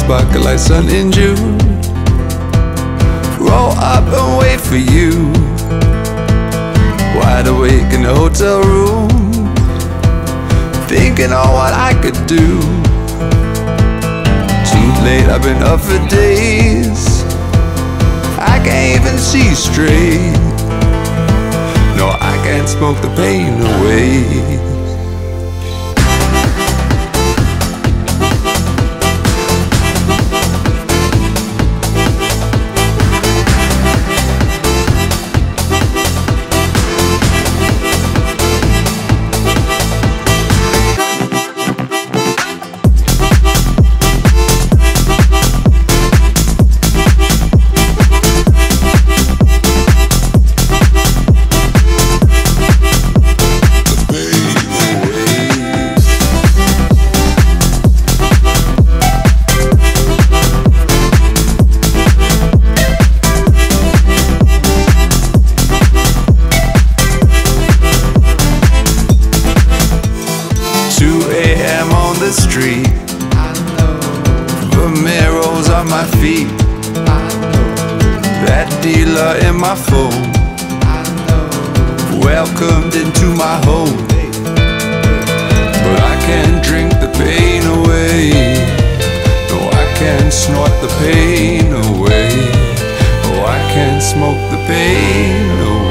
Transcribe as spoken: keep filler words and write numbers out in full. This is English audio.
sparkle like sun in June. Roll up and wait for you, wide awake in the hotel room, thinking on what I could do. Too late, I've been up for days, I can't even see straight. No, I can't smoke the pain away. two a m on the street, Vamiro's on my feet, that dealer in my phone, welcomed into my home. But I can't drink the pain away, no, I can't snort the pain away, oh, I can't smoke the pain away.